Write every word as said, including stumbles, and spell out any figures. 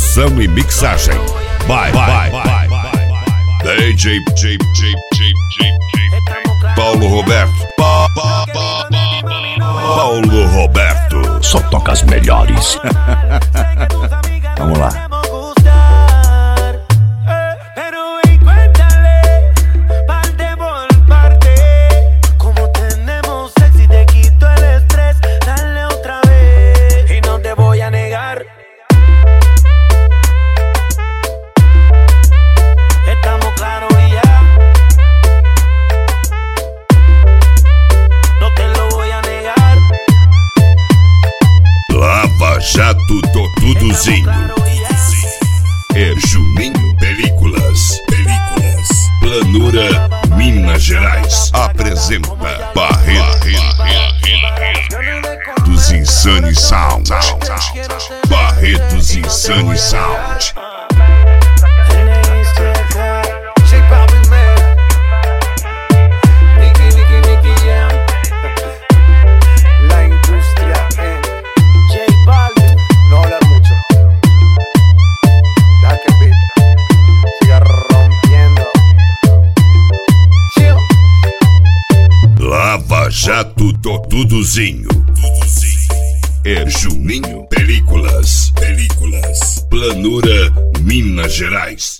Produção e mixagem. Vai, vai, vai, D J, J, J, J, J, Paulo Roberto. Pa, pa, pa, pa, Paulo Roberto. Só toca as melhores. Vamos lá. Jato do Duduzinho. É Juninho Películas. Películas. Planura Minas Gerais. Apresenta Barreto dos Insane Sound. Barretos Insane Sound. Jato do Duduzinho. É Juninho Películas. Películas. Planura Minas Gerais.